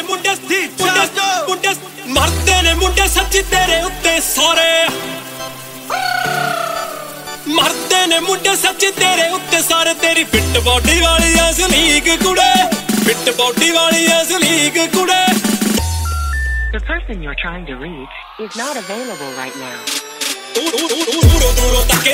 ਮੁੰਡੇ ਮੁੰਡੇ ਮਰਦੇ ਨੇ ਮੁੰਡੇ ਸੱਚੀ ਤੇਰੇ ਉੱਤੇ ਸਾਰੇ ਮਰਦੇ ਨੇ ਮੁੰਡੇ ਸੱਚੀ ਤੇਰੇ ਉੱਤੇ ਸਾਰੇ ਤੇਰੀ ਫਿੱਟ ਬੋਡੀ ਵਾਲੀ ਅਸਲੀਕ ਕੁੜੇ ਫਿੱਟ ਬੋਡੀ ਵਾਲੀ ਅਸਲੀਕ ਕੁੜੇ The person you're trying to reach is not available right now. ਦੂਰੋਂ ਤੱਕੇ